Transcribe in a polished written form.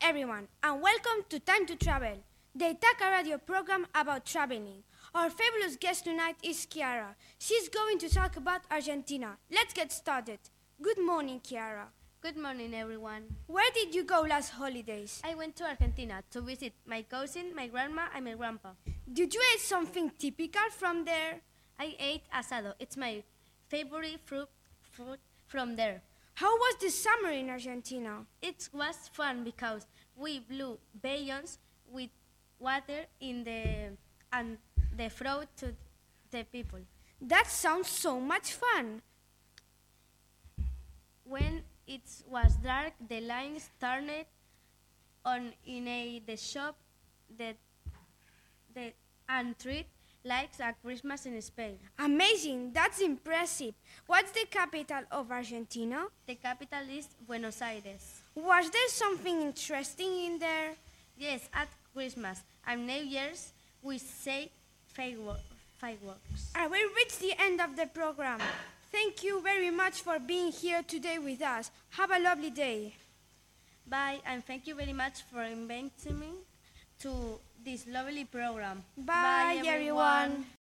everyone, and welcome to Time to Travel, the Itaca radio program about traveling. Our fabulous guest tonight is Chiara. She's going to talk about Argentina. Let's get started. Good morning, Chiara. Good morning, everyone. Where did you go last holidays? I went to Argentina to visit my cousin, my grandma, and my grandpa. Did you eat something typical from there? I ate asado. It's my favorite food from there. How was the summer in Argentina? It was fun because we blew balloons with water in and the throat to the people. That sounds so much fun. When it was dark, the lines turned on in the shop and treat like a Christmas in Spain. Amazing, that's impressive. What's the capital of Argentina? The capital is Buenos Aires. Was there something interesting in there? Yes, at Christmas and New Year's we say fireworks. We reached the end of the program. Thank you very much for being here today with us. Have a lovely day. Bye, and thank you very much for inviting me to this lovely program. Bye everyone.